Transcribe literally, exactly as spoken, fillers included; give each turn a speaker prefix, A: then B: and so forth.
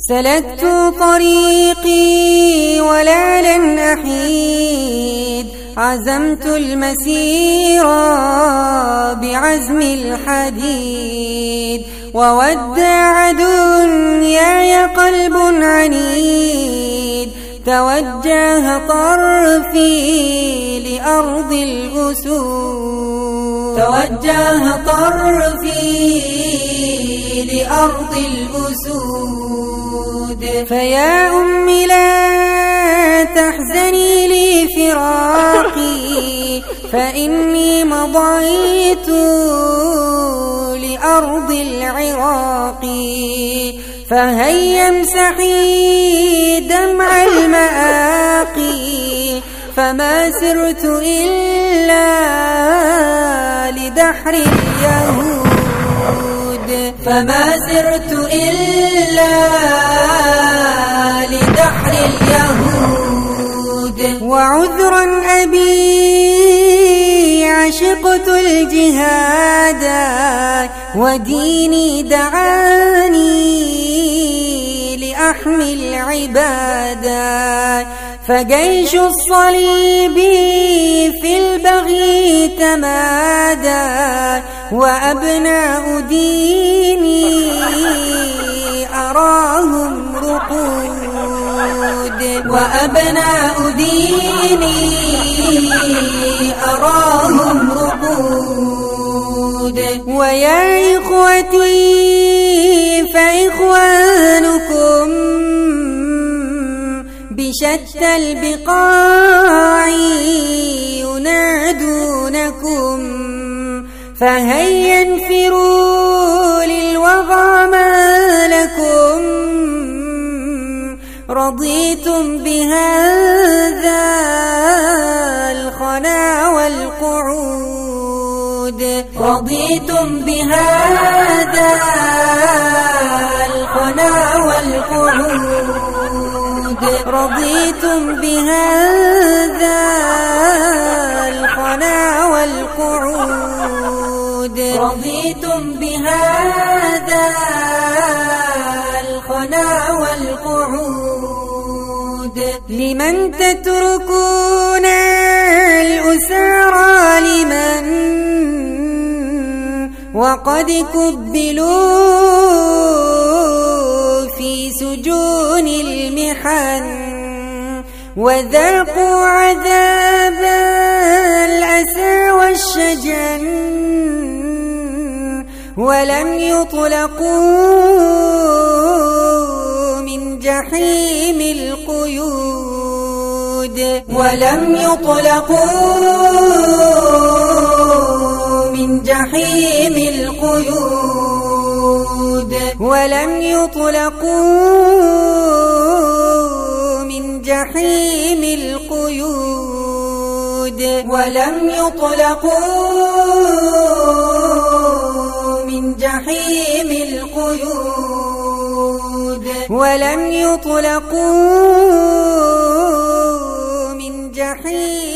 A: سلكت طريقي ولا لن أحيد، عزمت المسير بعزم الحديد، وودع دنياي قلب عنيد، توجه طرفي لأرض الأسود، توجه طرفي لأرض الأسود. فيا أمي لا تحزني لفراقي، فإني مضيت لأرض العراق، فهيا امسحي دمع المآقي، فما سرت إلا لدحر اليهود، فما سرت إلا لدحر اليهود. وعذرا أبي عشقت الجهاد، وديني دعاني لأحمي العبادة، فجيش الصليب في البغي تمادى، وأبناء ديني أراهم رقود، وأبناء ديني أراهم رقود. ويا إخوتي فإخوانكم بشتى البقاع ينادونكم، فهيا انفروا للوغى ما لكم، رضيتم بهذا الخنا والقعود، رضيتم بهذا الخنا والقعود، رضيتم بهذا الخنا والقعود، رضيتم بهذا الخنا والقعود. لمن تتركون الأسارى، لمن وقد كبلوا في سجون المحن، وذاقوا عذاب الأسى والشجن، ولم يطلقوا من جحيم القيود، ولم يطلقوا من جحيم القيود، ولم يطلقوا من جحيم القيود، ولم يطلقوا من جحيم القيود، ولم يطلقوا من جحيم